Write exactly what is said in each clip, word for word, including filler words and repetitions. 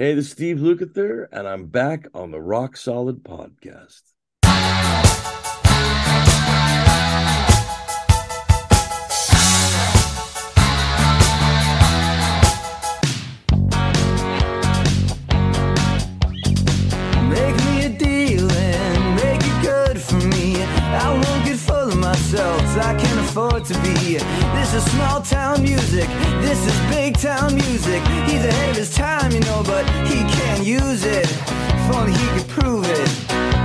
Hey, this is Steve Lukather, and I'm back on the Rock Solid Podcast. Make me a deal and make it good for me. I won't get full of myself, I can't afford to be. This is small town music, this is big town music. He's ahead of his time, you know, but he can't use it. If only he could prove it.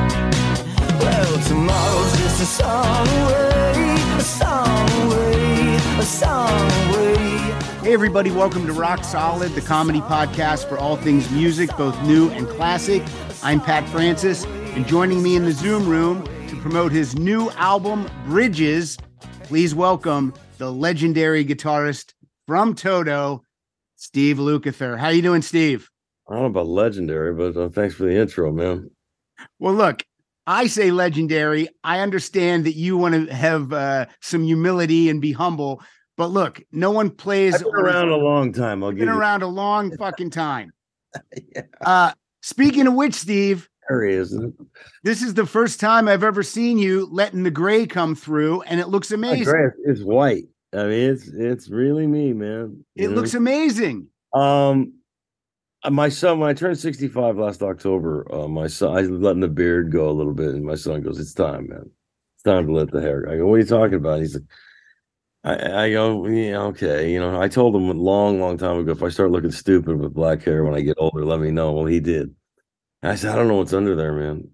Well, tomorrow's just a song away, a song away, a song away. Hey everybody, welcome to Rock Solid, the comedy podcast for all things music, both new and classic. I'm Pat Francis, and joining me in the Zoom room to promote his new album, Bridges, please welcome the legendary guitarist from Toto, Steve Lukather. How you doing, Steve? I don't know about legendary, but uh, thanks for the intro, man. Well, look, I say legendary. I understand that you want to have uh, some humility and be humble, but look, no one plays. I've been around a long time. I'll I've give been you. around a long fucking time. Yeah. Uh, speaking of which, Steve, There he is. Isn't it? this is the first time I've ever seen you letting the gray come through, and it looks My amazing. grass is white. I mean, it's it's really me, man. You It know? looks amazing. Um, my son, when I turned sixty-five last October, uh, my son, I was letting the beard go a little bit, and my son goes, "It's time, man. It's time to let the hair go." I go, "What are you talking about?" He's like, I, I go, "Yeah, okay." You know, I told him a long, long time ago, if I start looking stupid with black hair when I get older, let me know. Well, he did. And I said, "I don't know what's under there, man."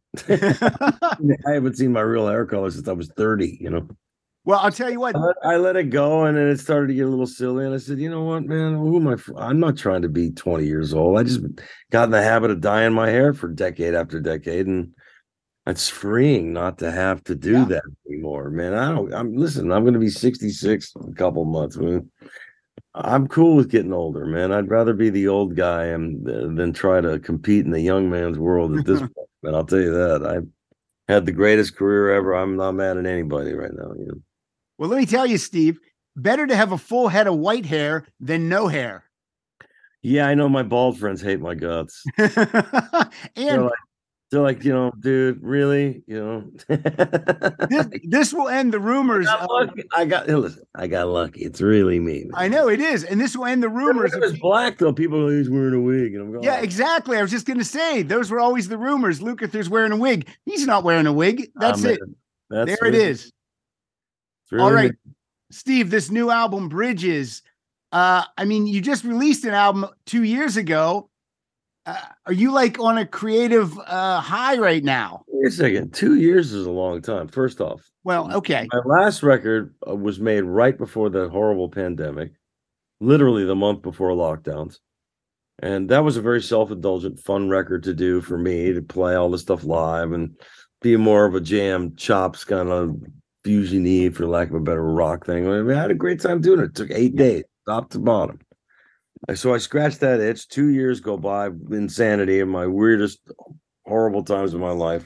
I haven't seen my real hair color since I was thirty, you know. Well, I'll tell you what. I let, I let it go, and then it started to get a little silly. And I said, "You know what, man? Who am I? For? I'm not trying to be twenty years old. I just got in the habit of dyeing my hair for decade after decade, and it's freeing not to have to do Yeah. that anymore, man. I don't. I'm listen. I'm going to be sixty-six in a couple months, man. I'm cool with getting older, man. I'd rather be the old guy and than try to compete in the young man's world at this point. And I'll tell you that I had the greatest career ever. I'm not mad at anybody right now. You know. Well, let me tell you, Steve, better to have a full head of white hair than no hair. Yeah, I know my bald friends hate my guts. They're and like, they're like, you know, dude, really, you know. this, this will end the rumors. I got Of, lucky. I got listen, I got lucky. It's really me. Man. I know it is. And this will end the rumors. It Of, was black though. People are he's wearing a wig, and I'm going, yeah, "Oh, exactly. I was just going to say, those were always the rumors. Lukather's wearing a wig. He's not wearing a wig. That's ah, it. man, That's There it really- is. it's really All right, me." Steve, this new album, Bridges. Uh, I mean, you just released an album two years ago. Uh, are you like on a creative uh, high right now? Wait a second. Two years is a long time. First off, Well, okay. my last record uh, was made right before that horrible pandemic, literally the month before lockdowns. And that was a very self-indulgent, fun record to do for me, to play all the stuff live and be more of a jam chops kind of fusion-y, for lack of a better rock thing. I, mean, I had a great time doing it. It took eight days, top to bottom. So I scratched that itch. Two years go by, insanity and my weirdest, horrible times of my life.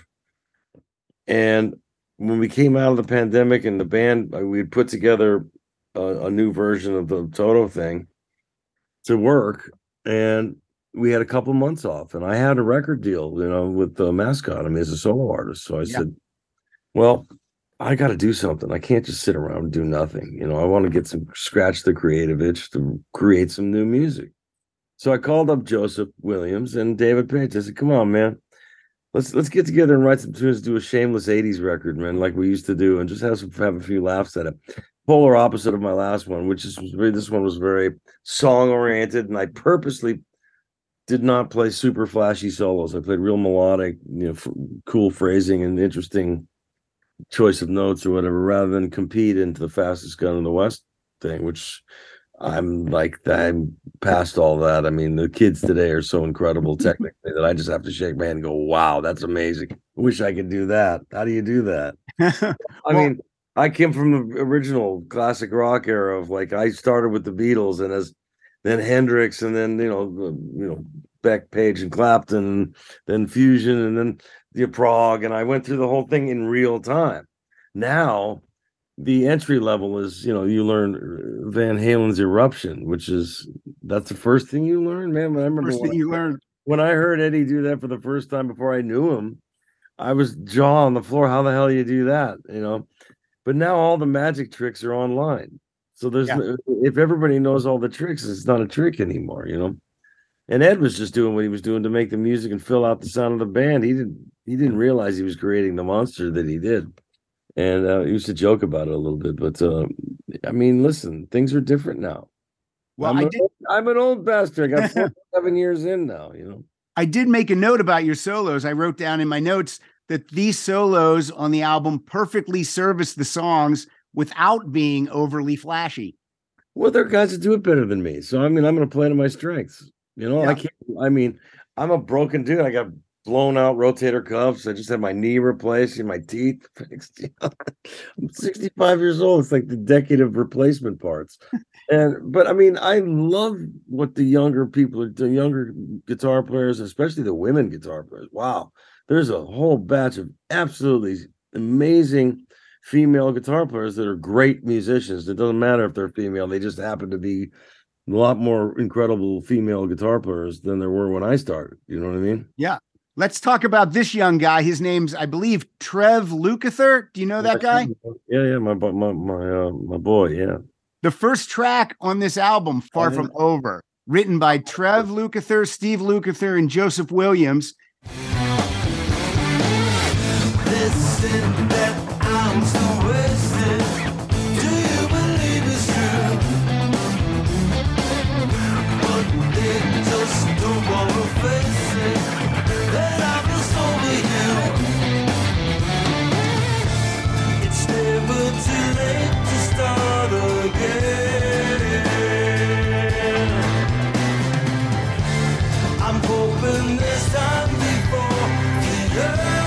And when we came out of the pandemic and the band, we had put together a, a new version of the Toto thing to work, and we had a couple months off, and I had a record deal, you know, with the Mascot. I mean, as a solo artist. So I Yeah. said, well, I got to do something. I can't just sit around and do nothing. You know, I want to get some, scratch the creative itch to create some new music. So I called up Joseph Williams and David Page. I said, come on, man. Let's let's get together and write some tunes, do a shameless eighties record, man, like we used to do, and just have some have a few laughs at it. Polar opposite of my last one, which is very, this one was very song oriented, and I purposely did not play super flashy solos. I played real melodic, you know, f- cool phrasing and interesting choice of notes or whatever, rather than compete into the fastest gun in the West thing, which I'm like, I'm past all that. I mean, the kids today are so incredible technically that I just have to shake my hand and go, wow, that's amazing. Wish I could do that. How do you do that? I Well- mean, I came from the original classic rock era of like, I started with the Beatles and as then Hendrix and then, you know, the, you know, Beck, Page and Clapton, and then Fusion and then the Prague. And I went through the whole thing in real time. Now, the entry level is, you know, you learn Van Halen's Eruption, which is, that's the first thing you learn, man. I remember First when thing you learn. when I heard Eddie do that for the first time before I knew him, I was jaw on the floor. How the hell do you do that? You know, but now all the magic tricks are online. So there's Yeah. no, if everybody knows all the tricks, it's not a trick anymore, you know. And Ed was just doing what he was doing to make the music and fill out the sound of the band. He didn't he didn't realize he was creating the monster that he did. And uh, he used to joke about it a little bit, but uh, I mean, listen, things are different now. Well, I'm, I an did old, I'm an old bastard. I got forty-seven years in now, you know. I did make a note about your solos. I wrote down in my notes that these solos on the album perfectly service the songs without being overly flashy. Well, there are guys that do it better than me. So I mean, I'm going to play to my strengths. You know, Yeah. I can't. I mean, I'm a broken dude. I got blown out rotator cuffs. I just had my knee replaced and my teeth fixed. I'm sixty-five years old. It's like the decade of replacement parts. And but I mean, I love what the younger people are, the younger guitar players, especially the women guitar players. Wow, there's a whole batch of absolutely amazing female guitar players that are great musicians. It doesn't matter if they're female; they just happen to be a lot more incredible female guitar players than there were when I started. You know what I mean? Yeah. Let's talk about this young guy. His name's, I believe, Trev Lukather. Do you know that guy? Yeah, yeah, my my my uh, my boy. Yeah. The first track on this album, Far From Over, written by Trev Lukather, Steve Lukather, and Joseph Williams. Listen that I'm so wasted. Do you believe it's true? But they just don't want to face it. That I'm just over you. It's never too late to start again. I'm hoping this time before the end.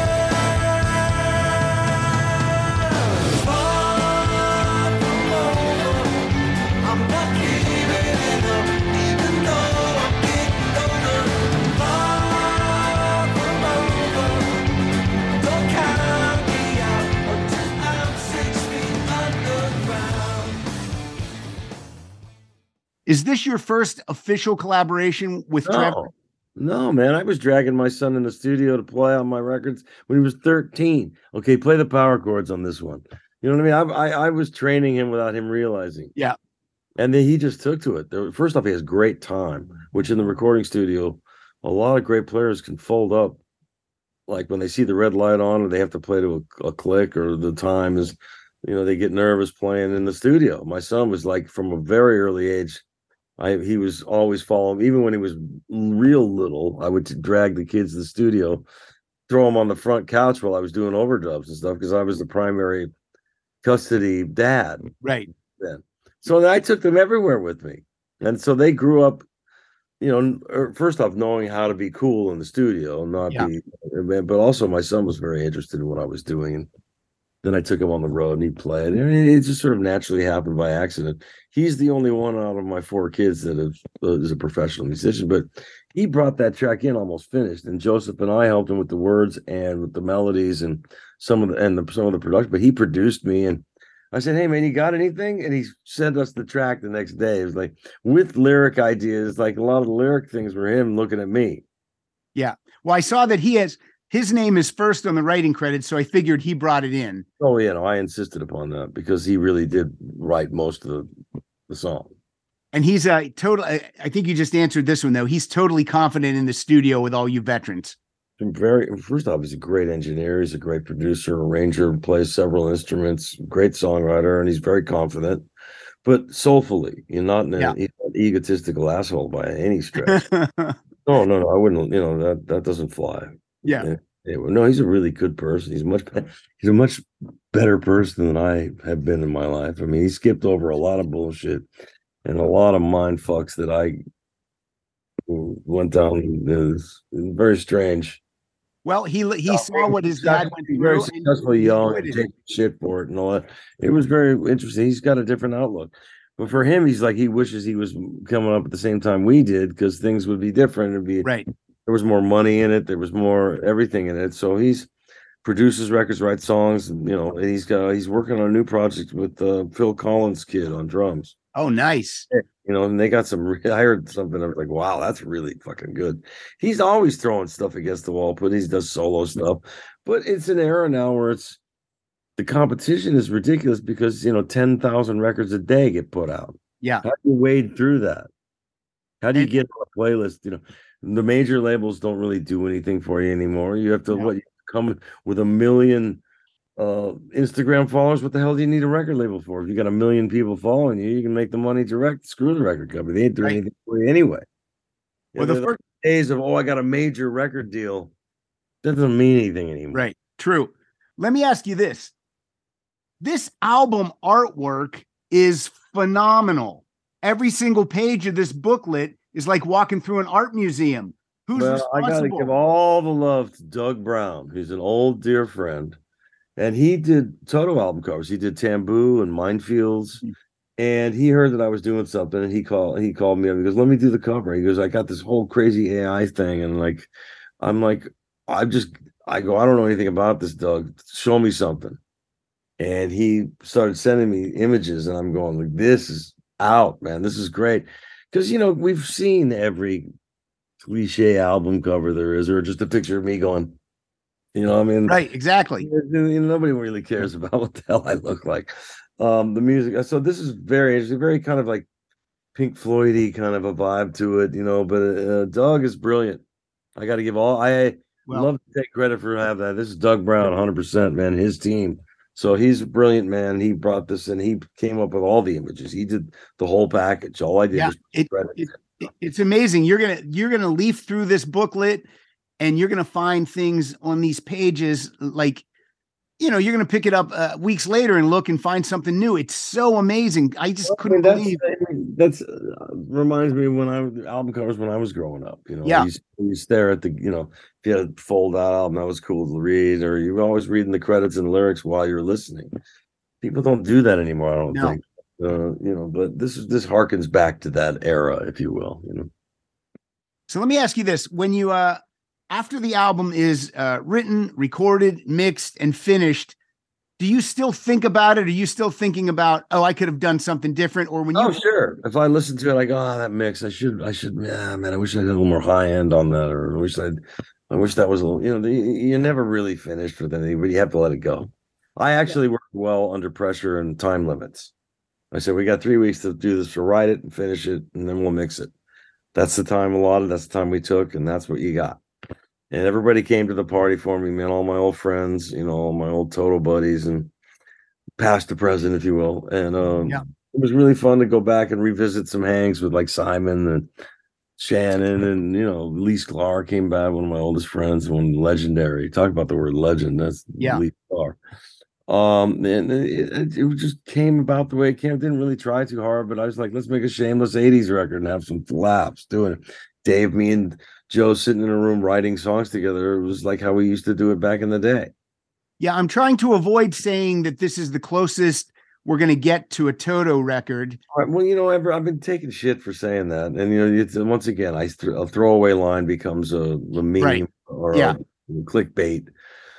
Is this your first official collaboration with Trev? No, no, man. I was dragging my son in the studio to play on my records when he was thirteen. Okay, play the power chords on this one. You know what I mean? I I, I was training him without him realizing. Yeah. And then he just took to it. There, first off, he has great time, which in the recording studio, a lot of great players can fold up. Like when they see the red light on or they have to play to a, a click or the time is, you know, they get nervous playing in the studio. My son was like from a very early age. I he was always following, even when he was real little. I would drag the kids to the studio, throw them on the front couch while I was doing overdubs and stuff because I was the primary custody dad. Right. Then, so I took them everywhere with me, and so they grew up. You know, first off, knowing how to be cool in the studio, not Yeah. be, but also my son was very interested in what I was doing, and then I took him on the road and he played. I mean, it just sort of naturally happened by accident. He's the only one out of my four kids that have, uh, is a professional musician, but he brought that track in almost finished. And Joseph and I helped him with the words and with the melodies and some of the, and the, some of the production, but he produced me. And I said, hey man, you got anything? And he sent us the track the next day. It was like with lyric ideas, like a lot of the lyric things were him looking at me. Yeah. Well, I saw that he has, his name is first on the writing credits, so I figured he brought it in. Oh, yeah, no, I insisted upon that because he really did write most of the, the song. And he's a total, I I think you just answered this one, though. He's totally confident in the studio with all you veterans. Very, first off, he's a great engineer. He's a great producer, arranger, plays several instruments, great songwriter, and he's very confident, but soulfully. You're not an, Yeah. he's not an egotistical asshole by any stretch. no, no, no, I wouldn't, you know, that, that doesn't fly. Yeah. Yeah. Anyway, no, he's a really good person. He's much be- he's a much better person than I have been in my life. I mean, he skipped over a lot of bullshit and a lot of mind fucks that I went down. It was very strange. Well, he he saw what his dad went He's very through. and successfully he young and enjoyed it. taking shit for it and all that. It was very interesting. He's got a different outlook. But for him, he's like he wishes he was coming up at the same time we did because things would be different. It'd be Right. there was more money in it. There was more everything in it. So he's produces records, writes songs, and, you know, and he's got he's working on a new project with uh, Phil Collins' kid on drums. Oh, nice. You know, and they got some. re- I heard something. I was like, "Wow, that's really fucking good." He's always throwing stuff against the wall, but he does solo stuff. But it's an era now where it's the competition is ridiculous because you know ten thousand records a day get put out. Yeah. How do you wade through that? How do you And get on a playlist? You know, the major labels don't really do anything for you anymore. You have to No. what you come with a million uh Instagram followers. What the hell do you need a record label for? If you got a million people following you, you can make the money direct. Screw the record company. They ain't doing Right. anything for you anyway. You Well, know, the the first days of oh, I got a major record deal. That doesn't mean anything anymore. right, true. Let me ask you this. This album artwork is phenomenal. Every single page of this booklet is like walking through an art museum. Who's Well, I gotta responsible? give all the love to Doug Brown, who's an old dear friend. And he did Toto album covers. He did Tamboo and Minefields. Hmm. And he heard that I was doing something, and he called. He called me up. He goes, "Let me do the cover." He goes, "I got this whole crazy A I thing," and like, I'm like, I just, I go, I don't know anything about this, Doug. Show me something. And he started sending me images, and I'm going like, "This is out, man. This is great," because you know we've seen every cliche album cover there is, or just a picture of me going, you know, I mean, Right, exactly. you know, nobody really cares about what the hell I look like. Um, the music. So this is very interesting, very kind of like Pink Floydy kind of a vibe to it, you know. But uh, Doug is brilliant. I got to give all. I Well, love to take credit for having that. This is Doug Brown, one hundred percent, man. His team. So he's a brilliant man. He brought this and he came up with all the images. He did the whole package. All I did yeah, was it, credit. it, it- it's amazing. You're gonna you're gonna leaf through this booklet, and you're gonna find things on these pages like, you know, you're gonna pick it up uh, weeks later and look and find something new. It's so amazing. I just Well, I couldn't mean, that's believe. that's uh, reminds me when I album covers when I was growing up. You know, Yeah. you, you stare at the you know if you had a fold out album that was cool to read, or you were always reading the credits and lyrics while you're listening. People don't do that anymore. I don't No. think. Uh, you know, but this is this harkens back to that era, if you will. You know. So let me ask you this: when you uh after the album is uh written, recorded, mixed, and finished, do you still think about it? Are you still thinking about, oh, I could have done something different? Or when you Oh, sure. If I listen to it, I go, oh, that mix. I should, I should. Yeah, man. I wish I had a little more high end on that, or I wish I'd. I wish that was a little. You know, the, you're never really finished with anything, but you have to let it go. I actually work well under pressure and time limits. I said we got three weeks to do this, to write it and finish it, and then we'll mix it. That's the time allotted. That's the time we took, and that's what you got. And everybody came to the party for me, man. All my old friends, you know, all my old Total buddies, and past the present, if you will. And um, Yeah. it was really fun to go back and revisit some hangs with like Simon and Shannon, and you know, Lee Sklar came back, one of my oldest friends, one legendary. Talk about the word legend. That's Yeah. Lee Sklar. Um, and it, it, it just came about the way it came. Didn't really try too hard, but I was like, let's make a shameless eighties record and have some laughs doing it. Dave, me and Joe sitting in a room writing songs together. It was like how we used to do it back in the day. Yeah, I'm trying to avoid saying that this is the closest we're going to get to a Toto record. All right, well, you know, ever I've been taking shit for saying that, and you know, it's, once again, I th- a throwaway line becomes a, a meme Right. or Yeah. a clickbait.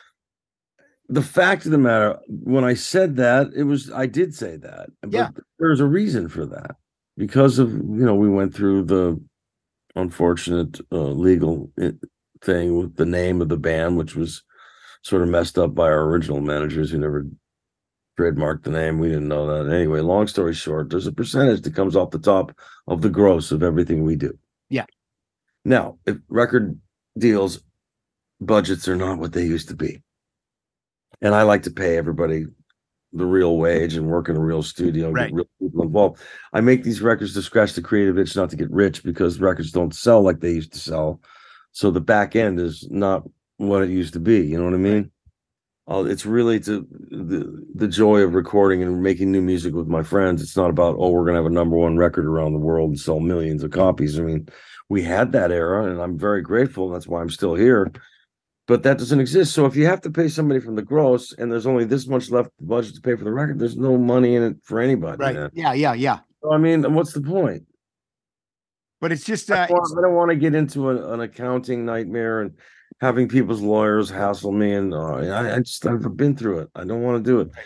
The fact of the matter, when I said that, it was I did say that, but Yeah. there's a reason for that because of you know we went through the unfortunate uh, legal i- thing with the name of the band, which was sort of messed up by our original managers who never trademarked the name. We didn't know that. Anyway, long story short, there's a percentage that comes off the top of the gross of everything we do. Yeah. Now, if record deals budgets are not what they used to be, and I like to pay everybody the real wage and work in a real studio, Right. get real people involved. I make these records to scratch the creative itch, not to get rich, because records don't sell like they used to sell. So the back end is not what it used to be. You know what I mean? Uh, it's really to the the joy of recording and making new music with my friends. It's not about, oh, we're gonna have a number one record around the world and sell millions of copies. I mean, we had that era, and I'm very grateful. That's why I'm still here. But that doesn't exist. So if you have to pay somebody from the gross, and there's only this much left budget to pay for the record, there's no money in it for anybody. Right. Man. Yeah. Yeah. Yeah. So, I mean, what's the point? But it's just, I uh, don't it's- want, I don't want to get into a, an accounting nightmare and having people's lawyers hassle me. And uh, I, I just I've been through it. I don't want to do it.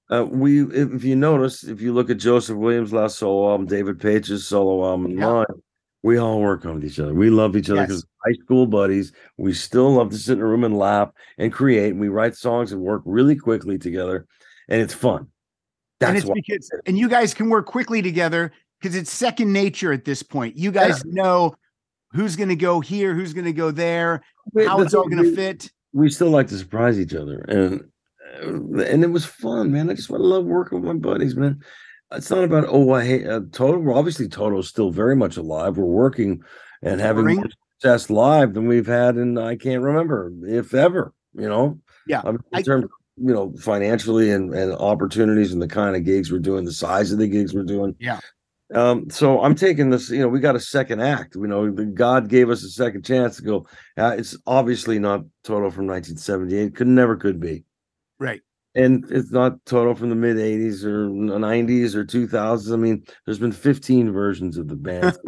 Uh, we, if, if you notice, if you look at Joseph Williams' last solo album, David Page's solo album, and Yeah. mine, we all work on each other. We love each other Yes. because high school buddies. We still love to sit in a room and laugh and create. And we write songs and work really quickly together, and it's fun. That's and it's why. because, and you guys can work quickly together because it's second nature at this point. You guys Yeah. know who's going to go here, who's going to go there, We- how the it's all thing going to we- fit. We still like to surprise each other, and and it was fun, man. I just want to love working with my buddies, man. It's not about oh, I hate uh, Toto. Well, obviously, Toto's still very much alive. We're working and having Touring. more success live than we've had in I can't remember if ever. You know, Yeah. I mean, in I- terms of, you know, financially and and opportunities and the kind of gigs we're doing, the size of the gigs we're doing. Yeah. Um, so I'm taking this, you know, we got a second act. You know, the God gave us a second chance to go. Uh, it's obviously not Toto from nineteen seventy-eight. Could never could be. Right. And it's not Toto from the mid eighties or nineties or two thousands. I mean, there's been fifteen versions of the band.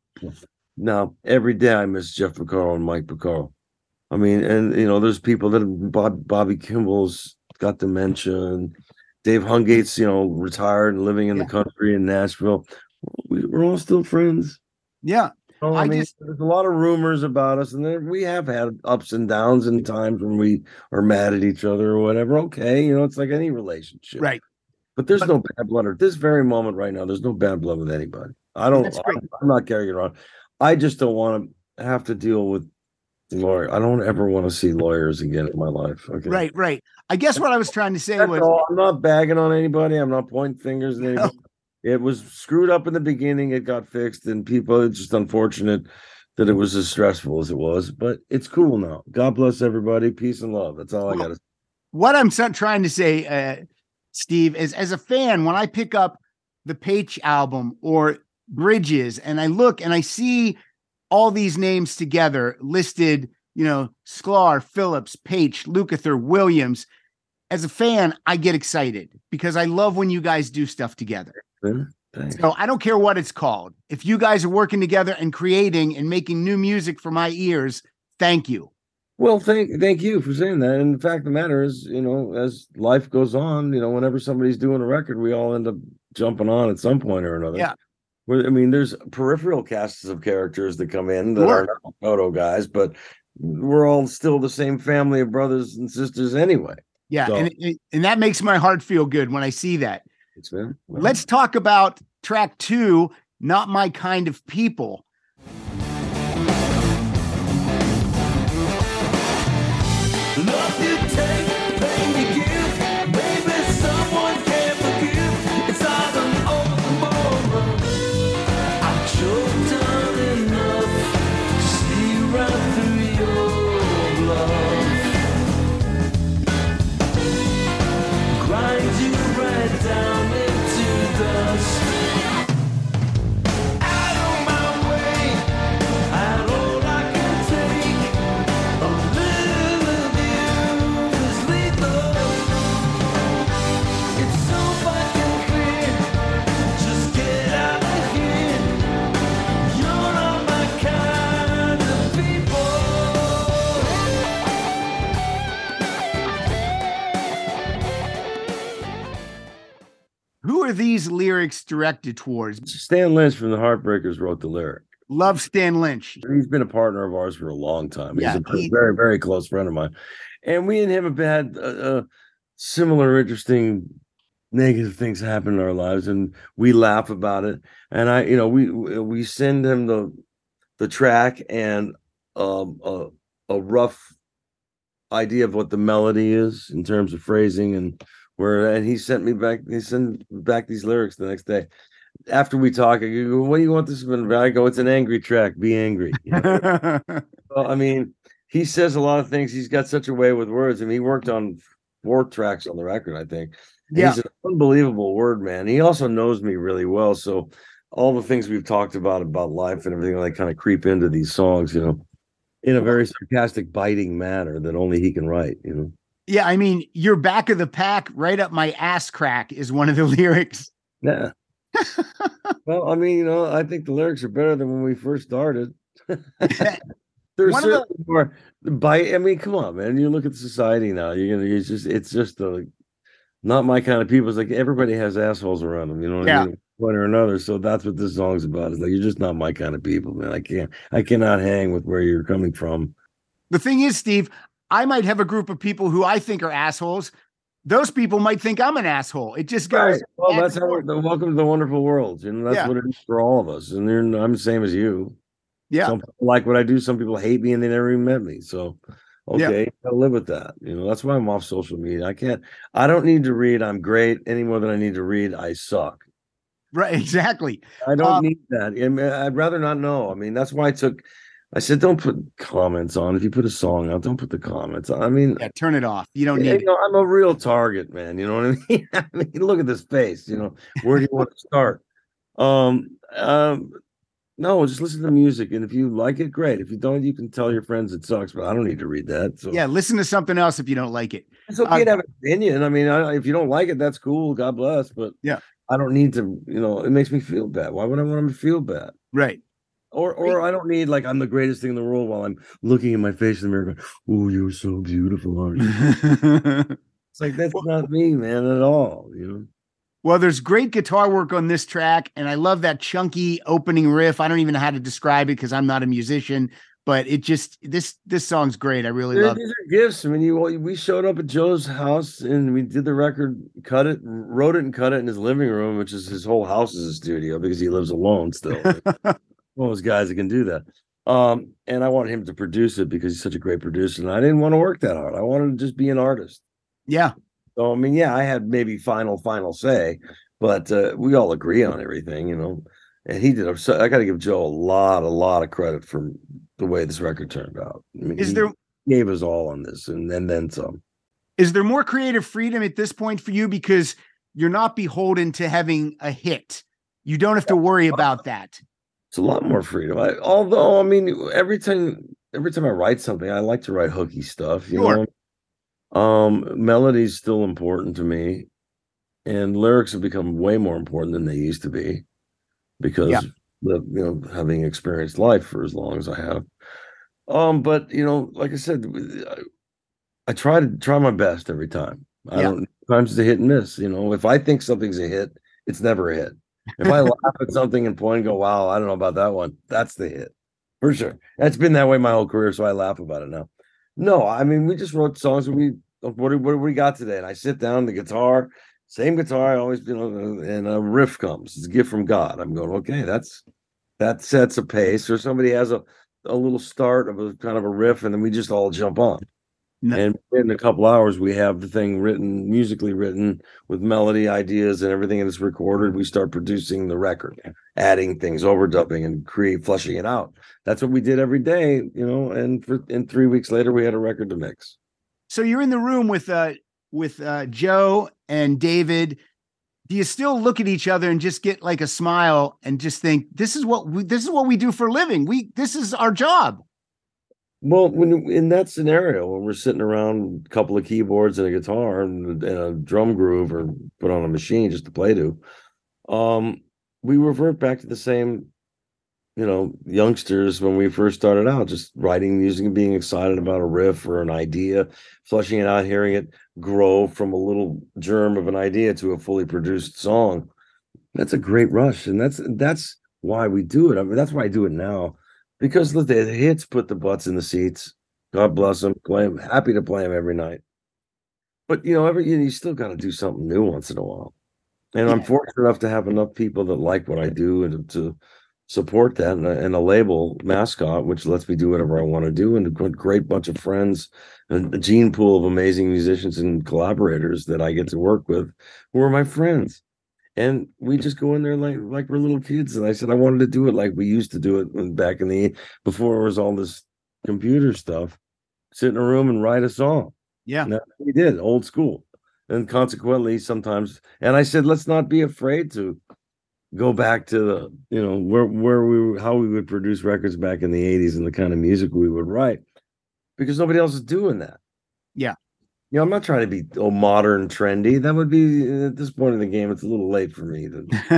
Now, every day I miss Jeff Porcaro and Mike Porcaro. I mean, and you know, there's people that have, Bob, Bobby Kimball's got dementia, and Dave Hungate's, you know, retired and living in Yeah. the country in Nashville. We, we're all still friends. Yeah. Oh, I, I mean, just- there's a lot of rumors about us, and there, we have had ups and downs and times when we are mad at each other or whatever. Okay, you know, it's like any relationship, Right. But there's But- no bad blood at this very moment right now. There's no bad blood with anybody. I don't. That's great. I'm, I'm not carrying it on. I just don't want to have to deal with lawyer. I don't ever want to see lawyers again in my life. Okay, Right. Right. I guess what I was trying to say That's was, all. I'm not bagging on anybody. I'm not pointing fingers at anybody. It was screwed up in the beginning. It got fixed, and people. It's just unfortunate that it was as stressful as it was, but it's cool now. God bless everybody. Peace and love. That's all I got to say. what I'm so- trying to say, uh, Steve, is as a fan, when I pick up the Page album or Bridges and I look and I see all these names together listed, you know, Sklar, Phillips, Page, Lukather, Williams. As a fan, I get excited because I love when you guys do stuff together. Thanks. So I don't care what it's called. If you guys are working together and creating and making new music for my ears, thank you. Well, thank thank you for saying that. And the fact of the matter is, you know, as life goes on, you know, whenever somebody's doing a record, we all end up jumping on at some point or another. Yeah. Well, I mean, there's peripheral casts of characters that come in that Sure. are not photo guys, but we're all still the same family of brothers and sisters anyway. Yeah. So- And, and, and that makes my heart feel good when I see that. It's been well, Let's talk about track two, Not My Kind of People. Love you take, pain you give. Maybe someone can forgive. It's all an old moral. I've choked on enough to see right through your love. Grind you right down into dust. Out of my way, out all I can take. A little of you is lethal. It's so fucking clear. Just get out of here. You're not my kind of people. Who are these lyrics directed towards? Stan Lynch from the Heartbreakers wrote the lyric. Love Stan Lynch. He's been a partner of ours for a long time. He's Yeah, a he- very, very close friend of mine. And we and him have had uh, uh, similar, interesting, negative things happen in our lives, and we laugh about it. And I, you know, we we send him the the track and um, a, a rough idea of what the melody is in terms of phrasing and where. And he sent me back. He sent back these lyrics the next day. After we talk, I go, "What do you want this to be?" I go, "It's an angry track. Be angry." You know? Well, I mean, he says a lot of things. He's got such a way with words. I mean, he worked on four tracks on the record, I think. And Yeah. He's an unbelievable word man. He also knows me really well. So all the things we've talked about, about life and everything, like kind of creep into these songs, you know, in a very sarcastic, biting manner that only he can write, you know. Yeah, I mean, you're back of the pack, right up my ass crack is one of the lyrics. Yeah. Well, I mean, you know, I think the lyrics are better than when we first started. There's One of the- certainly more bite. I mean, come on, man. You look at society now. You're gonna. It's just. It's just a not my kind of people. It's like everybody has assholes around them, you know what Yeah. I mean? One or another. So that's what this song's about. It's like you're just not my kind of people, man. I can't I cannot hang with where you're coming from. The thing is, Steve, I might have a group of people who I think are assholes. Those people might think I'm an asshole. It just goes. Right. Well, back that's and how forth. we're, welcome to the wonderful world. You know, that's Yeah. what it is for all of us. And then I'm the same as you. Yeah. Some people like what I do, some people hate me and they never even met me. So okay, gotta live with that. You know, that's why I'm off social media. I can't I don't need to read I'm great any more than I need to read I suck. Right. Exactly. I don't Um, need that. I mean, I'd rather not know. I mean, that's why I took I said don't put comments on. If you put a song out, don't put the comments on. I mean, Yeah, turn it off. You don't you need it. know, I'm a real target, man. You know what I mean? I mean, look at this face. You know, where do you want to start? Um, um, no, just listen to music, and if you like it, great. If you don't, you can tell your friends it sucks. But I don't need to read that. So Yeah, listen to something else if you don't like it. it's okay Uh, to have an opinion. I mean, I, if you don't like it, that's cool. God bless. But Yeah. I don't need to. You know, it makes me feel bad. Why would I want them to feel bad? Right. Or, or I don't need like I'm the greatest thing in the world while I'm looking in my face in the mirror, going, "Oh, you're so beautiful, aren't you?" It's like that's not me, man, at all. You know. Well, there's great guitar work on this track, and I love that chunky opening riff. I don't even know how to describe it because I'm not a musician, but it just this this song's great. I really These love it. are gifts. I mean, you we showed up at Joe's house and we did the record, cut it, wrote it, and cut it in his living room, which is his whole house is a studio because he lives alone still. One of those guys that can do that. Um, and I wanted him to produce it because he's such a great producer, and I didn't want to work that hard. I wanted to just be an artist. Yeah. So I mean, yeah, I had maybe final final say, but uh, we all agree on everything, you know. And he did. So I got to give Joe a lot, a lot of credit for the way this record turned out. I mean, Is he there gave us all on this, and and then some. is there more creative freedom at this point for you because you're not beholden to having a hit? You don't have to worry about that. It's a lot more freedom. I, although, I mean, every time every time I write something, I like to write hooky stuff. You Sure. know, um, melody's still important to me, and lyrics have become way more important than they used to be because Yeah. the you know having experienced life for as long as I have. Um, but you know, like I said, I, I try to try my best every time. I Yeah. don't. Sometimes it's a hit and miss. You know, if I think something's a hit, it's never a hit. If I laugh at something and point and go, "Wow, I don't know about that one," that's the hit for sure. That's been that way my whole career, so I laugh about it now. No, I mean we just wrote songs. And we what do, what do we got today? And I sit down, the guitar, same guitar. I always you know, and a riff comes. It's a gift from God. I'm going, okay, that's that sets a pace. Or somebody has a a little start of a kind of a riff, and then we just all jump on. No. And in a couple hours, we have the thing written, musically written, with melody ideas and everything, and it's recorded. We start producing the record, adding things, overdubbing, and create, flushing it out. That's what we did every day, you know. And for and three weeks later, we had a record to mix. So you're in the room with uh with uh Joe and David. Do you still look at each other and just get like a smile and just think this is what we this is what we do for a living? We this is our job. Well, when in that scenario, when we're sitting around a couple of keyboards and a guitar and, and a drum groove or put on a machine just to play to, um, we revert back to the same, you know, youngsters when we first started out, just writing music and being excited about a riff or an idea, flushing it out, hearing it grow from a little germ of an idea to a fully produced song. That's a great rush, and that's that's why we do it. I mean, that's why I do it now. Because the, the hits put the butts in the seats. God bless them. Play them. Happy to play them every night. But you know, every you, you still got to do something new once in a while. And I'm Yeah. fortunate enough to have enough people that like what I do and to support that, and a, and a label Mascot, which lets me do whatever I want to do, and a great bunch of friends, and a gene pool of amazing musicians and collaborators that I get to work with, who are my friends. And we just go in there like like we're little kids. And I said I wanted to do it like we used to do it when back in the before it was all this computer stuff. Sit in a room and write a song. Yeah. And that's what we did, old school. And consequently, sometimes, and I said, let's not be afraid to go back to the, you know, where where we how we would produce records back in the eighties and the kind of music we would write, because nobody else is doing that. Yeah. You know, I'm not trying to be oh modern, trendy. That would be at this point in the game. It's a little late for me to,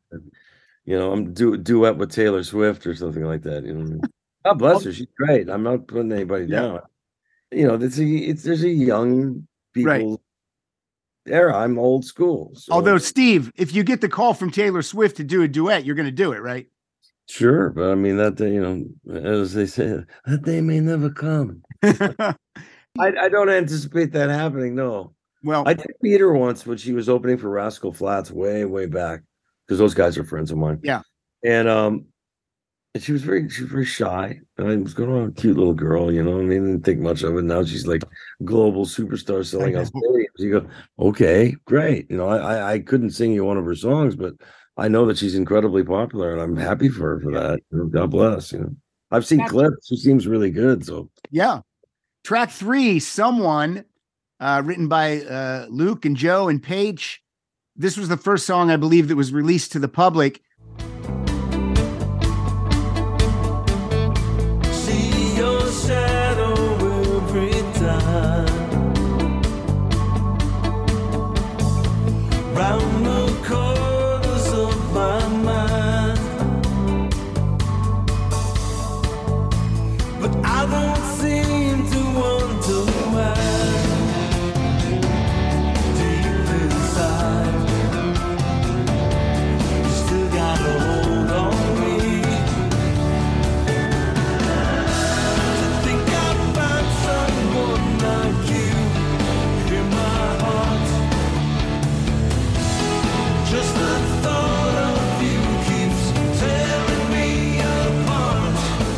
you know, I'm do duet with Taylor Swift or something like that. You know, God bless her. She's great. I'm not putting anybody Yeah. down. You know, it's a it's there's a young people Right. era. I'm old school. So. Although, Steve, if you get the call from Taylor Swift to do a duet, you're going to do it, right? Sure, but I mean that day, you know, as they say, that day may never come. I, I don't anticipate that happening. No. Well, I did meet her once when she was opening for Rascal Flatts way, way back, because those guys are friends of mine. Yeah. And um, and she was very, she was very shy. And I was going on a cute little girl, you know. I mean, didn't think much of it. Now she's like global superstar selling out stadiums. You go, okay, great. You know, I I couldn't sing you one of her songs, but I know that she's incredibly popular, and I'm happy for her for that. You know, God bless. You know, I've seen clips. She seems really good. So yeah. Track three, Someone, uh, written by uh, Luke and Joe and Paige. This was the first song, I believe, that was released to the public. See your shadow every time. Round the corners of my mind. But I don't seem to wonder why. Deep inside, you still got a hold on me. To think I'd find someone like you in my heart. Just the thought of you keeps tearing me apart.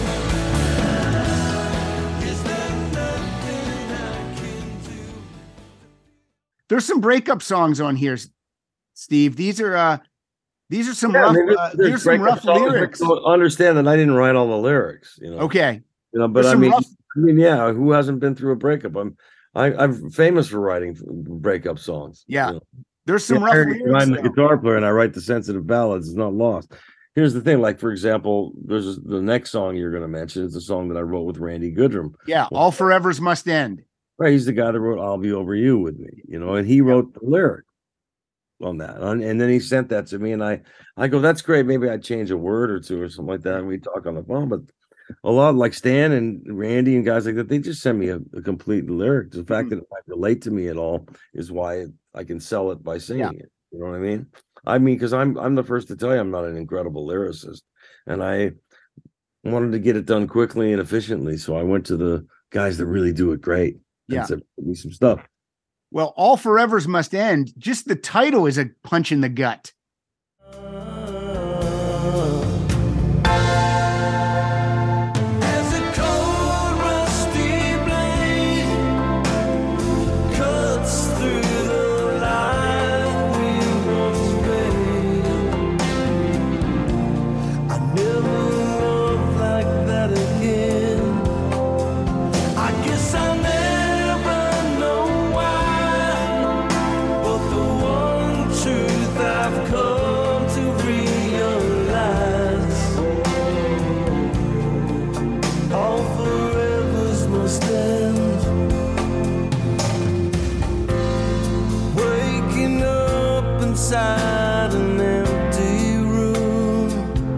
Is there nothing I can do? There's some breakup songs on here, Steve. These are uh, these are some yeah, rough. I mean, there's, uh, there's there's some breakup rough songs, but lyrics. don't understand that I didn't write all the lyrics. You know. Okay. You know, but There's I some mean, rough- I mean, yeah, who hasn't been through a breakup? I'm, I, I'm famous for writing breakup songs. Yeah. You know? There's some Yeah, rough Eric, lyrics. I'm the though. guitar player, and I write the sensitive ballads. It's not lost. Here's the thing: like for example, there's the next song you're going to mention. It's a song that I wrote with Randy Goodrum. Yeah. All forevers must end. Right, he's the guy that wrote "I'll Be Over You" with me. You know, and he wrote the lyric on that, and, and then he sent that to me, and I, I go, "That's great. Maybe I'd change a word or two or something like that." And we talk on the phone, but a lot like Stan and Randy and guys like that, they just send me a, a complete lyric. The fact that it might relate to me at all is why I can sell it by singing Yeah. it. You know what I mean? I mean, because I'm I'm the first to tell you I'm not an incredible lyricist, and I wanted to get it done quickly and efficiently, so I went to the guys that really do it great. Yeah. And said, "Give me some stuff." Well, All Forevers Must End. Just the title is a punch in the gut. As a cold, rusty blade cuts through the life we once made, I never loved like that again. I guess I'll never know why, but the one truth I've come to realize, all forevers must end. Waking up inside an empty room,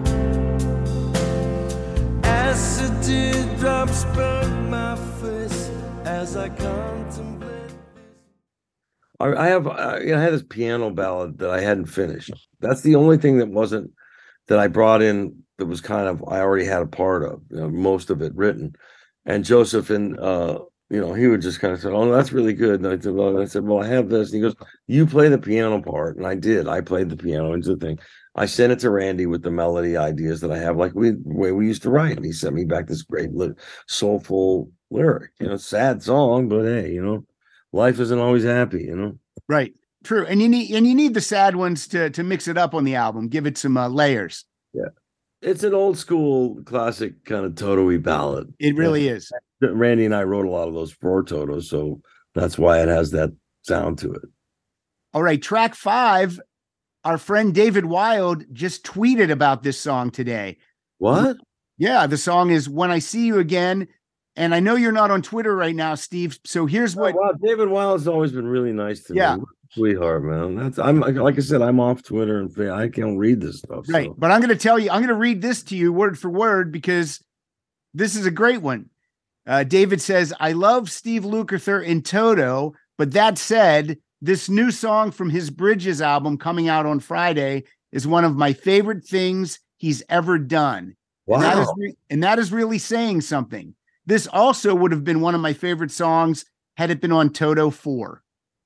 acid teardrops burn my face as I contemplate. I, I have uh, you know, I had this piano ballad that I hadn't finished. That's the only thing that wasn't that I brought in that was kind of I already had a part of, you know, most of it written. And Joseph and uh, you know, he would just kind of say, "Oh, no, that's really good." And I said, "Well," I said, "Well, I have this." And he goes, "You play the piano part," and I did. I played the piano into the thing. I sent it to Randy with the melody ideas that I have, like we way we used to write, and he sent me back this great li- soulful lyric. You know, sad song, but hey, you know, life isn't always happy. You know. Right. True. And you need and you need the sad ones to to mix it up on the album. Give it some uh, layers. It's an old school classic kind of Toto-y ballad. It really is. Randy and I wrote a lot of those for Toto, so that's why it has that sound to it. All right. Track five. Our friend David Wild just tweeted about this song today. What? Yeah, the song is When I See You Again. And I know you're not on Twitter right now, Steve. So here's what. Oh, wow, David Wild's always been really nice to Yeah. me. Sweetheart, man. That's I'm like I said, I'm off Twitter and fa- I can't read this stuff. Right. So. But I'm going to tell you, I'm going to read this to you word for word because this is a great one. Uh, David says, I love Steve Lukather in Toto, but that said, this new song from his Bridges album coming out on Friday is one of my favorite things he's ever done. Wow. And that is, re- and that is really saying something. This also would have been one of my favorite songs had it been on Toto four.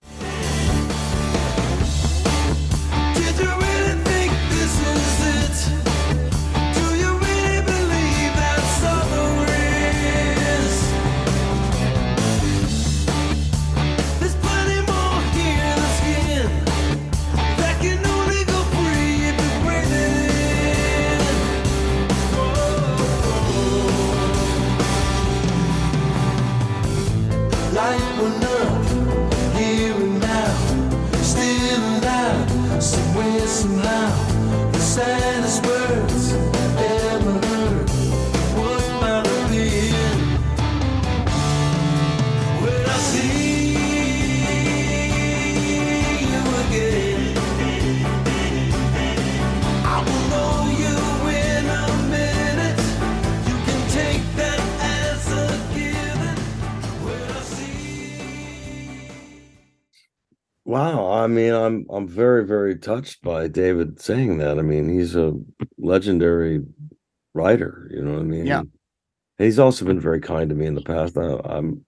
Wow, I mean, I'm I'm very, very touched by David saying that. I mean, he's a legendary writer, you know what I mean? Yeah. And he's also been very kind to me in the past. I, I'm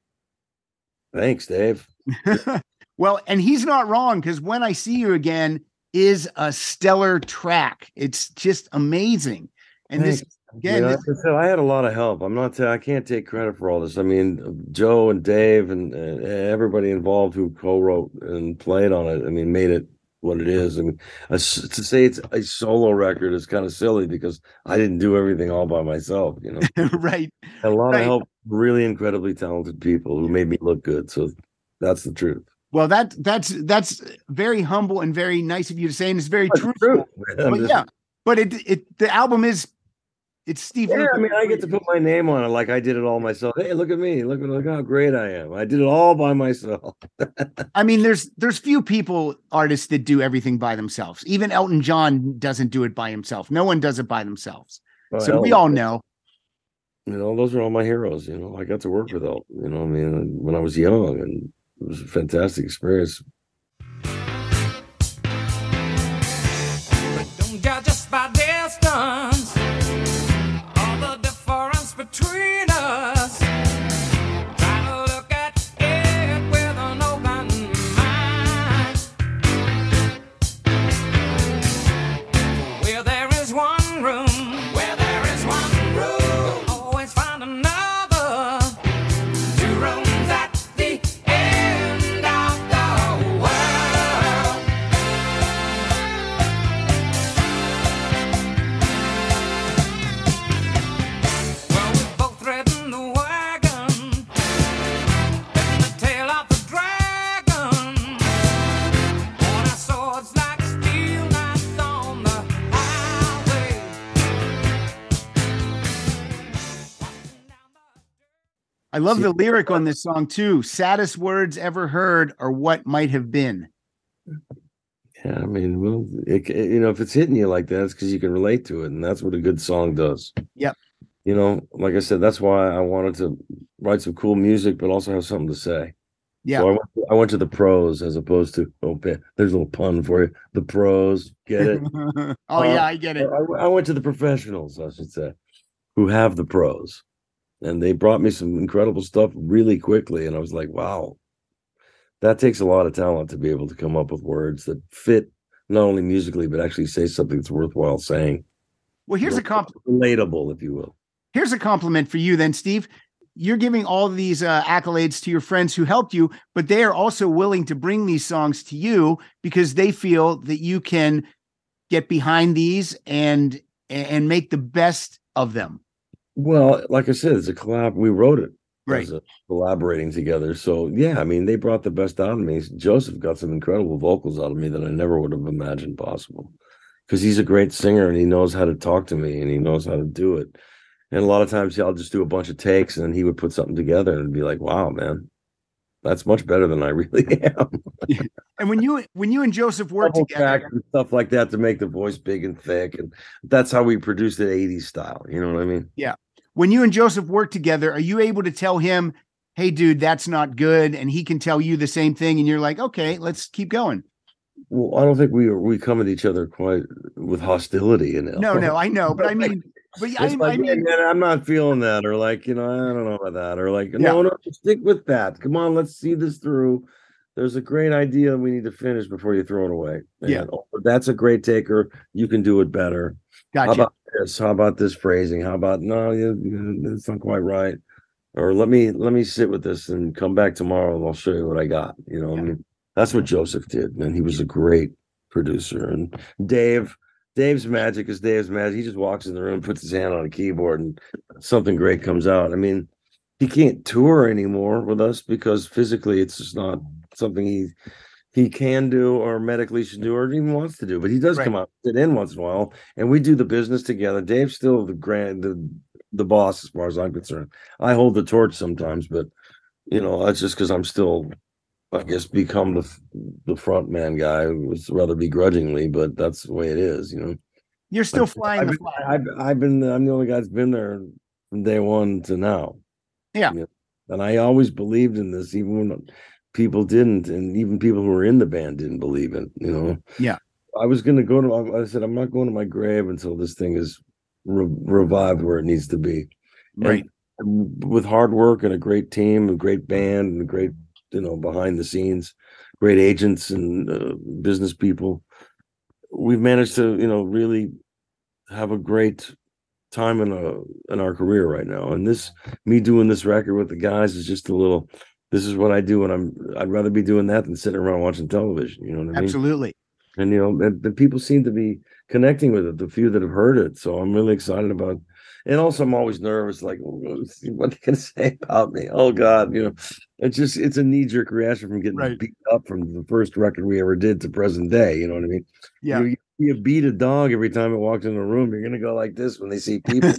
thanks, Dave. Well, and he's not wrong, because When I See You Again is a stellar track. It's just amazing. And Thanks. this again, You know, this- like I said, I had a lot of help. I'm not. I can't take credit for all this. I mean, Joe and Dave and, and everybody involved who co-wrote and played on it. I mean, made it what it is. I mean, a, to say it's a solo record is kind of silly because I didn't do everything all by myself. You know, right. a lot Right. of help. Really incredibly talented people who made me look good. So that's the truth. Well, that that's that's very humble and very nice of you to say, and it's very That's true. true. But yeah, but it it the album is it's Steve. Yeah, Lukather. I mean, I get to put my name on it like I did it all myself. Hey, look at me. Look, look how great I am. I did it all by myself. I mean, there's there's few people, artists that do everything by themselves. Even Elton John doesn't do it by himself. No one does it by themselves. Well, So we Elton, all know. You know, those are all my heroes. You know, I got to work with Elton, you know, I mean, when I was young, and it was a fantastic experience. Don't judge us by distance, all the difference between us. Try to look at it with an open mind. Where there is one room, where there is one room, always find another. Two rooms at the end of the world. Well, we've both ridden the wagon, been the tail of the dragon. On our swords like steel knives on the highway. I love the lyric on this song too. Saddest words ever heard are what might have been. Yeah, I mean, well, it, it- you know, if it's hitting you like that, it's because you can relate to it, and that's what a good song does. Yep. You know, like I said, that's why I wanted to write some cool music, but also have something to say. Yeah. So I went, I went to the pros as opposed to, oh, pa- there's a little pun for you. The pros, get it? oh yeah, I get it. I, I went to the professionals, I should say, who have the pros. And they brought me some incredible stuff really quickly. And I was like, wow, that takes a lot of talent to be able to come up with words that fit not only musically, but actually say something that's worthwhile saying. Well, here's a comp. Relatable, if you will. Here's a compliment for you then, Steve. You're giving all these uh, accolades to your friends who helped you, but they are also willing to bring these songs to you because they feel that you can get behind these and and make the best of them. Well, like I said, it's a collab. We wrote it. Right. As a collaborating together. So yeah, I mean, they brought the best out of me. Joseph got some incredible vocals out of me that I never would have imagined possible. Because he's a great singer and he knows how to talk to me and he knows how to do it. And a lot of times I'll just do a bunch of takes and then he would put something together and be like, wow, man, that's much better than I really am. And when you when you and Joseph work Double together, tracks and stuff like that to make the voice big and thick. And that's how we produced it eighties style. You know what I mean? when you and Joseph work together, are you able to tell him, hey, dude, that's not good. And he can tell you the same thing. And you're like, okay, let's keep going. Well, I don't think we we come at each other quite with hostility, you know. No, no, I know. But I mean, but I, It's like, I "Yeah, mean, man, I'm not feeling that, or like, you know, I don't know about that, or like, Yeah. no, no, stick with that. Come on, let's see this through. There's a great idea we need to finish before you throw it away. Yeah. And, oh, that's a great taker. You can do it better. How gotcha. about this? How about this phrasing? How about no, you, you- it's not quite right. Or let me let me sit with this and come back tomorrow and I'll show you what I got. You know, I Yeah. mean, that's what Joseph did, man. He was a great producer. And Dave, Dave's magic is Dave's magic. He just walks in the room, puts his hand on a keyboard, and something great comes out. I mean, he can't tour anymore with us because physically it's just not something he he can do or medically should do or even wants to do. But he does Right. come out, sit in once in a while, and we do the business together. Dave's still the grand the the boss as far as I'm concerned. I hold the torch sometimes, but you know, that's just because I'm still, I guess, become the the front man guy, rather begrudgingly, but that's the way it is, you know. You're still I've, flying I've, the been- flag. I've, I've been, I'm the only guy that's been there from day one to now. Yeah. You know, and I always believed in this, even when people didn't, and even people who were in the band didn't believe it, you know. Yeah. I was going to go to, I said, I'm not going to my grave until this thing is re- revived where it needs to be. Right. And with hard work and a great team, a great band, and a great, you know, behind the scenes, great agents and uh, business people, we've managed to, you know, really have a great time in a in our career right now. And this, me doing this record with the guys is just a little. This is what I do when I'm. I'd rather be doing that than sitting around watching television. You know what I mean? Absolutely. And you know, and the people seem to be connecting with it. The few that have heard it, so I'm really excited about. And also, I'm always nervous, like, what are they going to say about me? Oh God, you know, it's just it's a knee jerk reaction from getting Right. beat up from the first record we ever did to present day. You know what I mean? Yeah. You, you beat a dog every time it walked in the room. You're going to go like this when they see people.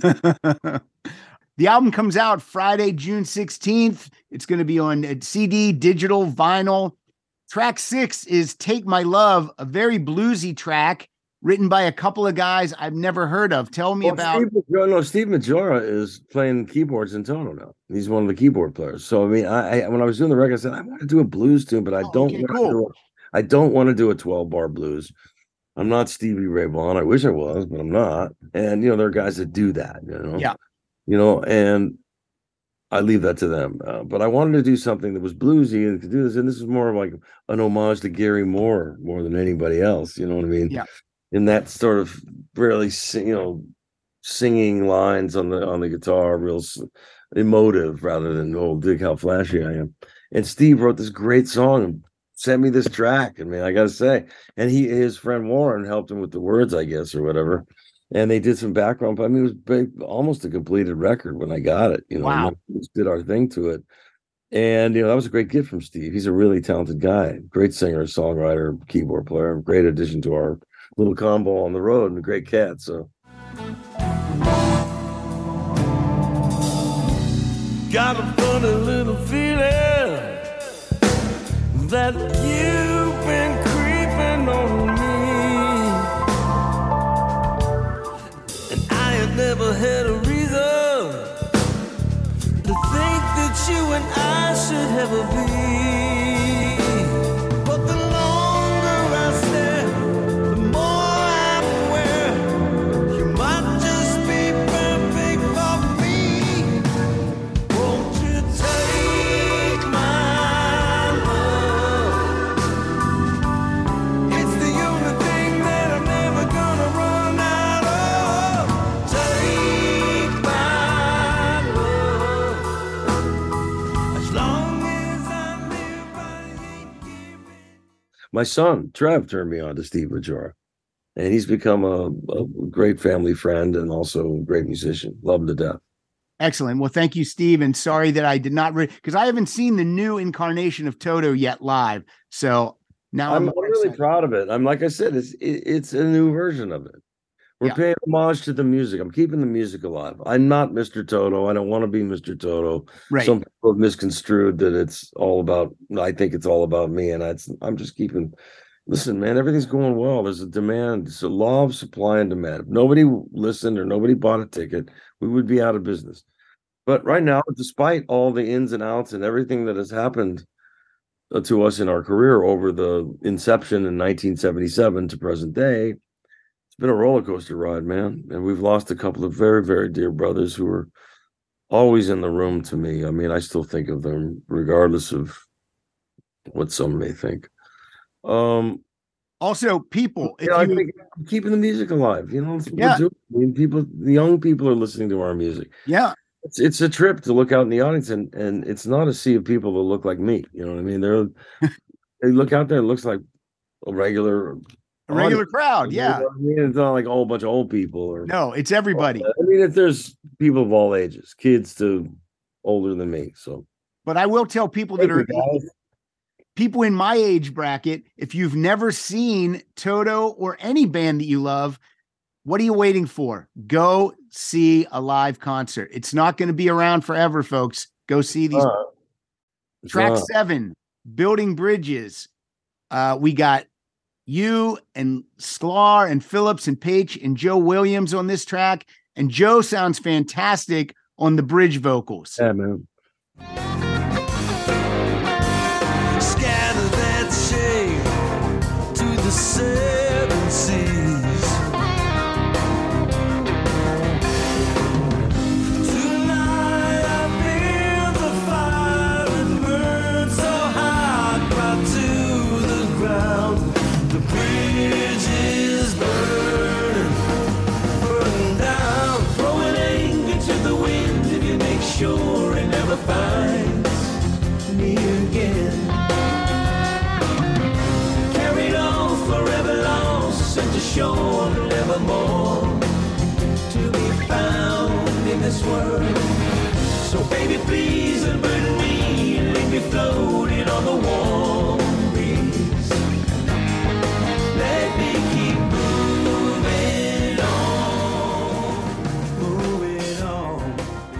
The album comes out Friday, June sixteenth. It's going to be on uh, C D, digital, vinyl. Track six is Take My Love, a very bluesy track written by a couple of guys I've never heard of. Tell me Well, about. Steve, Majora- no, Steve Majora is playing keyboards in Toto now. He's one of the keyboard players. So I mean, I, I when I was doing the record, I said I want to do a blues tune, but I Oh, don't okay, want cool. to do a, I don't want to do a twelve bar blues. I'm not Stevie Ray Vaughan. I wish I was, but I'm not. And you know, there are guys that do that. You know, Yeah. You know, and I leave that to them. Uh, but I wanted to do something that was bluesy and could do this. And this is more of like an homage to Gary Moore more than anybody else. You know what I mean? Yeah. In that sort of really, sing, you know, singing lines on the on the guitar, real s- emotive rather than oh, dig how flashy I am. And Steve wrote this great song and sent me this track. I mean, I gotta say, and he his friend Warren helped him with the words, I guess, or whatever. And they did some background. But I mean, it was big, almost a completed record when I got it. You know, Wow. and we just did our thing to it. And you know, that was a great gift from Steve. He's a really talented guy, great singer, songwriter, keyboard player, great addition to our little combo on the road, and a great cat. So Got a funny little feeling that you've been creeping on me, and I had never had a reason to think that you and I should ever be. But the longer I stare, the more I'm aware you might just be perfect for me. Won't you take my love? It's the only thing that I'm never gonna run out of. Take my love. As long as I live, I ain't giving. my son Trev turned me on to Steve Majora, and he's become a, a great family friend and also a great musician. Love him to death. Excellent. Well, thank you, Steve. And sorry that I did not, because I haven't seen the new incarnation of Toto yet live. So now I'm, I'm, I'm more really excited. proud of it. I'm like I said, it's it, it's a new version of it. We're Yeah. paying homage to the music. I'm keeping the music alive. I'm not Mister Toto. I don't want to be Mister Toto. Right. Some people have misconstrued that it's all about. I think it's all about me, and it's, I'm just keeping. Listen, man, everything's going well. There's a demand. It's a law of supply and demand. If nobody listened or nobody bought a ticket, we would be out of business. But right now, despite all the ins and outs and everything that has happened uh, to us in our career over the inception in nineteen seventy-seven to present day, it's been a roller coaster ride, man. And we've lost a couple of very, very dear brothers who were always in the room to me. I mean, I still think of them regardless of what some may think. Um, Also, people, if yeah, I you think keeping the music alive, you know, it's what Yeah. we're doing. I mean, people, the young people are listening to our music. yeah, It's it's a trip to look out in the audience, and and it's not a sea of people that look like me. You know what I mean? They're they look out there, it looks like a regular a regular audience. crowd, You yeah. know what I mean? It's not like a whole bunch of old people or No, it's everybody. I mean, if there's people of all ages, kids to older than me. So But I will tell people that thank are you, guys. people in my age bracket, if you've never seen Toto or any band that you love, what are you waiting for? Go see a live concert. It's not going to be around forever, folks. Go see these. Uh, Track uh, seven, Building Bridges. Uh, we got you and Sklar and Phillips and Page and Joe Williams on this track. And Joe sounds fantastic on the bridge vocals. yeah, man. Scatter that shade to the seven seas. Tonight I feel the fire that burns so hot right to the ground. The bridge is burning, burning down, throwing anger to the wind. If you make sure it never finds me again. Carried on forever lost, sent to shore nevermore to be found in this world. So baby, please unburden me and leave me floating on the warm breeze. Let me keep moving on, moving on.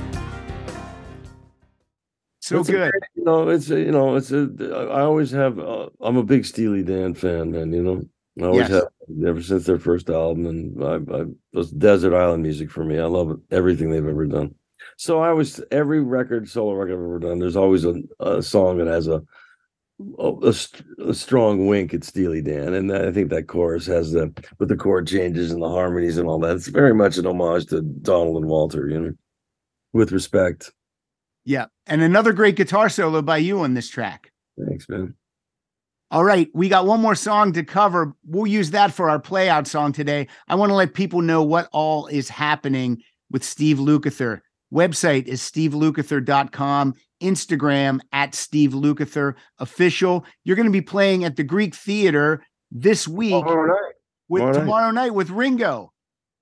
So It's a good. great- you know, it's a, you know, it's a. I always have. Uh, I'm a big Steely Dan fan, man. You know, I always Yes. have ever since their first album, and I, I was desert island music for me. I love it, everything they've ever done. So I always every record, solo record I've ever done, there's always a, a song that has a, a a st- a strong wink at Steely Dan, and I think that chorus has the with the chord changes and the harmonies and all that. It's very much an homage to Donald and Walter, you know, with respect. Yeah. And another great guitar solo by you on this track. Thanks, man. All right. We got one more song to cover. We'll use that for our play out song today. I want to let people know what all is happening with Steve Lukather. Website is steve lukather dot com. Instagram at Steve Lukather official. You're going to be playing at the Greek Theater this week Tomorrow night. with tomorrow night. tomorrow night with Ringo.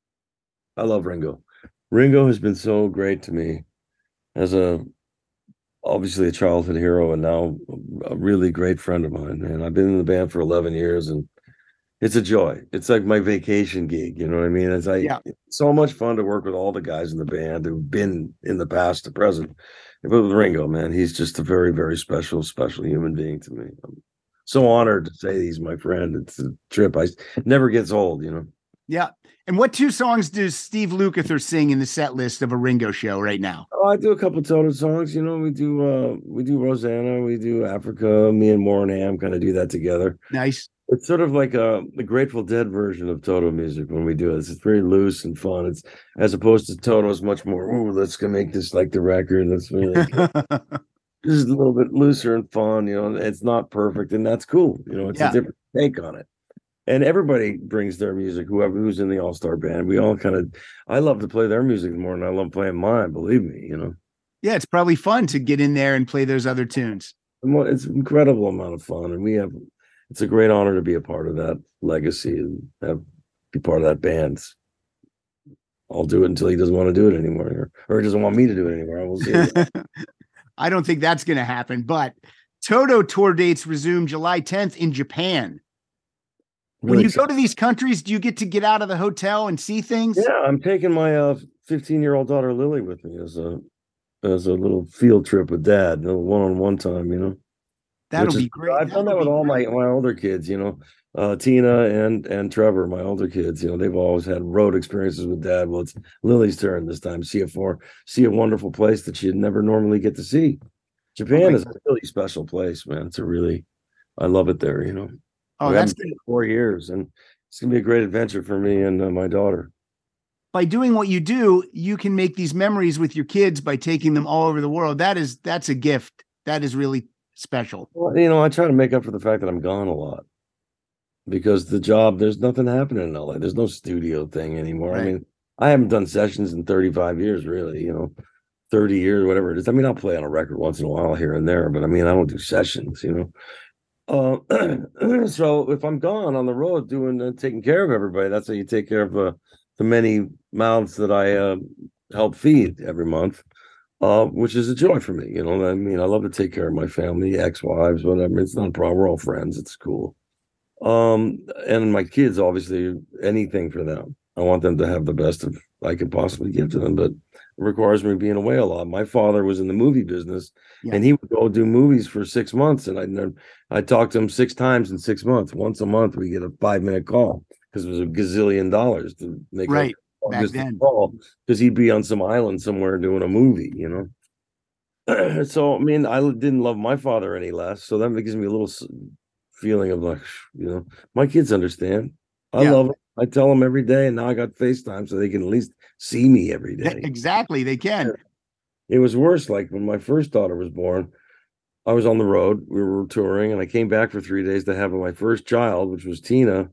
I love Ringo. Ringo has been so great to me as a obviously a childhood hero and now a really great friend of mine, man. I've been in the band for eleven years and it's a joy. It's like my vacation gig, you know what I mean? It's like Yeah. so much fun to work with all the guys in the band who've been in the past to present. But with Ringo, man, he's just a very, very special, special human being to me. I'm so honored to say he's my friend. It's a trip. I it never gets old, you know. Yeah. And what two songs does Steve Lukather sing in the set list of a Ringo show right now? Oh, I do a couple Toto songs. You know, we do uh we do Rosanna, we do Africa. Me and Warren Ham kind of do that together. Nice. It's sort of like a the Grateful Dead version of Toto music when we do it. It's very loose and fun. It's as opposed to Toto's much more. Oh, let's go make this like the record. Let's really. This is a little bit looser and fun. You know, and it's not perfect, and that's cool. You know, it's Yeah. a different take on it. And everybody brings their music. Whoever who's in the All Star band, we all kind of. I love to play their music more than I love playing mine. Believe me, you know. Yeah, it's probably fun to get in there and play those other tunes. It's an incredible amount of fun, and we have. It's a great honor to be a part of that legacy and have be part of that band. I'll do it until he doesn't want to do it anymore, or, or he doesn't want me to do it anymore. I will see. I don't think that's going to happen, but Toto tour dates resume July tenth in Japan. When Really you go to these countries, do you get to get out of the hotel and see things? Yeah, I'm taking my uh fifteen-year-old daughter Lily with me as a as a little field trip with Dad, a one-on-one time, you know. That'll Which is- be great. I've done that That'll with be all great. my my older kids, you know. uh, Tina and and Trevor, my older kids, you know, they've always had road experiences with Dad. Well, it's Lily's turn this time. See a for see a wonderful place that she'd never normally get to see. Japan Okay. is a really special place, man. It's a really, I love it there. You know, Oh, we that's haven't been in four years, and it's gonna be a great adventure for me and uh, my daughter. by doing what you do, you can make these memories with your kids by taking them all over the world. That is, that's a gift. That is really special. Well, you know, I try to make up for the fact that I'm gone a lot because the job, there's nothing happening in L A. There's no studio thing anymore. Right. I mean, I haven't done sessions in thirty-five years, really, you know, thirty years, whatever it is. I mean, I'll play on a record once in a while here and there, but I mean, I don't do sessions, you know. Uh, so if I'm gone on the road doing, uh, taking care of everybody, that's how you take care of uh, the many mouths that I uh, help feed every month. Uh, which is a joy for me, you know. I mean, I love to take care of my family, ex-wives, whatever. It's not a problem. We're all friends. It's cool. Um, and my kids, obviously, anything for them. I want them to have the best of I could possibly give to them, but it requires me being away a lot. My father was in the movie business, Yeah. and he would go do movies for six months, and I I talked to him six times in six months. Once a month, we get a five-minute call because it was a gazillion dollars to make Right. a Back just a then. call because he'd be on some island somewhere doing a movie, you know. So I mean, I didn't love my father any less, so that gives me a little s- feeling of like, you know, my kids understand. I Yeah. love them. I tell them every day, and now I got FaceTime so they can at least see me every day. Exactly. They can. It was worse. Like when my first daughter was born, I was on the road. We were touring, and I came back for three days to have my first child, which was Tina.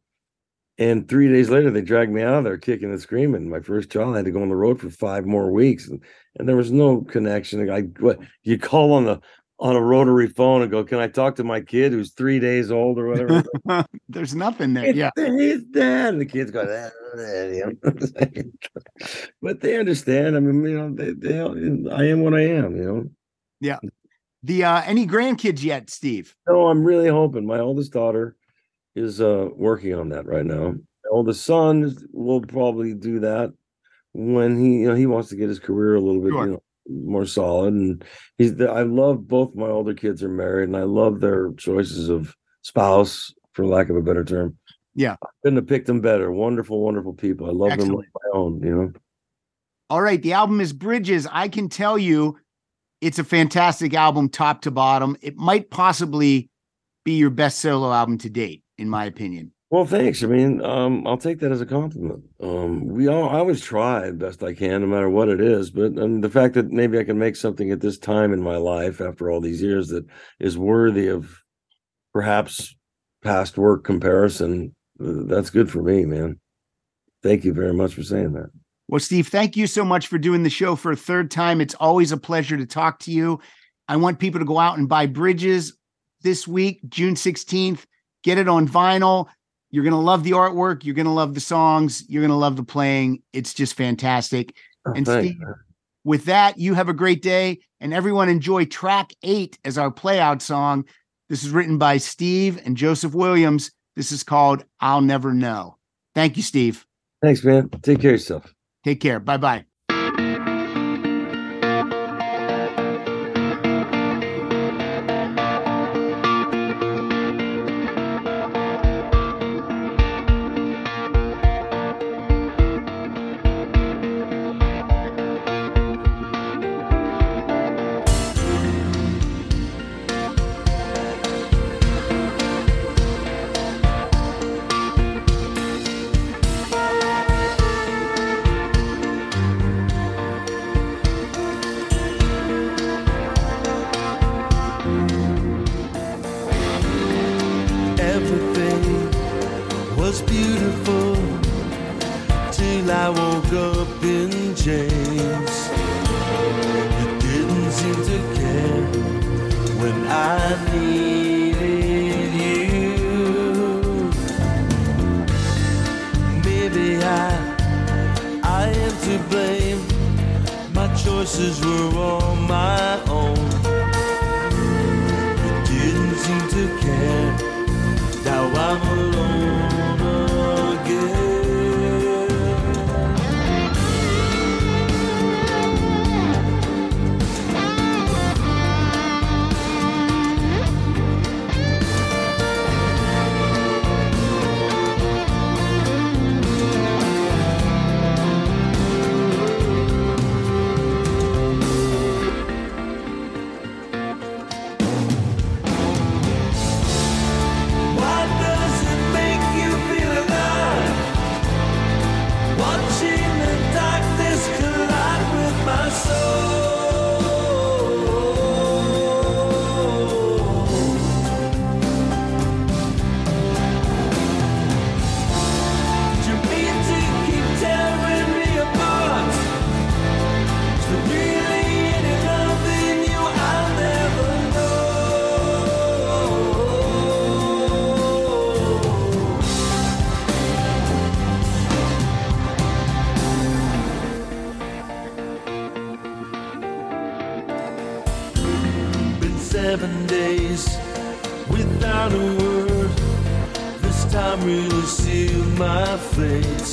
And three days later, they dragged me out of there kicking and screaming. My first child I had to go on the road for five more weeks, and, and there was no connection. I what you call on the on a rotary phone and go, "Can I talk to my kid who's three days old or whatever?" There's nothing there. It's, Yeah. it's dad. And the kids go, "Ah, ah," you know. But they understand. I mean, you know, they, they I am what I am. You know. The uh any grandkids yet, Steve? No, I'm really hoping. My oldest daughter is uh working on that right now. My oldest son is- will probably do that when he, you know, he wants to get his career a little bit, Sure. you know, more solid. And he's the, I love both my older kids are married, and I love their choices of spouse, for lack of a better term. Yeah. I couldn't have picked them better. Wonderful, wonderful people. I love them Excellent. like my own, you know. All right. The album is Bridges. I can tell you it's a fantastic album, top to bottom. It might possibly be your best solo album to date, in my opinion. Well, thanks. I mean, um, I'll take that as a compliment. Um, we all, I always try best I can, no matter what it is. But and the fact that maybe I can make something at this time in my life after all these years that is worthy of perhaps past work comparison, uh, that's good for me, man. Thank you very much for saying that. Well, Steve, thank you so much for doing the show for a third time. It's always a pleasure to talk to you. I want people to go out and buy Bridges this week, June sixteenth. Get it on vinyl. You're going to love the artwork. You're going to love the songs. You're going to love the playing. It's just fantastic. Oh, And thanks, Steve, man. with that, you have a great day, and everyone enjoy track eight as our play out song. This is written by Steve and Joseph Williams. This is called I'll Never Know. Thank you, Steve. Thanks, man. Take care of yourself. Take care. Bye-bye. Everything was beautiful till I woke up in chains. You didn't seem to care when I needed you. Maybe I, I am to blame. My choices were all my own. You didn't seem to care. Now I'm alone again. seven days without a word. This time really sealed my fate.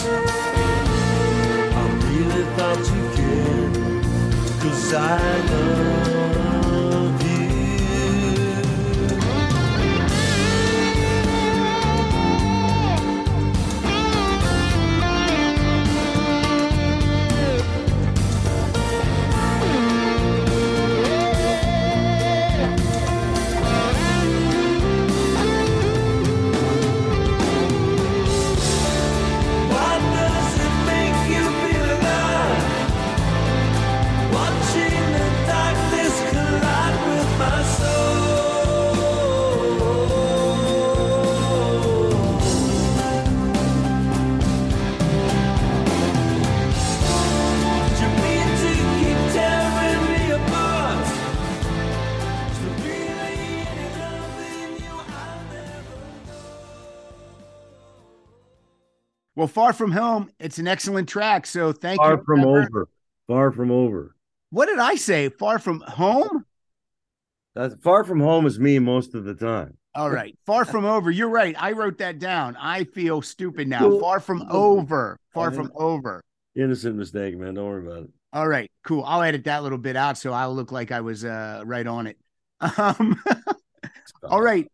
I really thought you cared, 'cause I love you. Why does it make you feel alive? Watching the darkness collide with my soul. Do you mean to keep tearing me apart? Is there really any love in you? I'll never know. Well, Far From Home, it's an excellent track. So thank Far you. from Trevor. over. Far from over. What did I say? Far From Home? That's far from home is me most of the time. All right. Far From Over. You're right. I wrote that down. I feel stupid now. Cool. Far From Over. Far I From think- Over. Innocent mistake, man. Don't worry about it. All right. Cool. I'll edit that little bit out so I'll look like I was uh, right on it. Um, all right.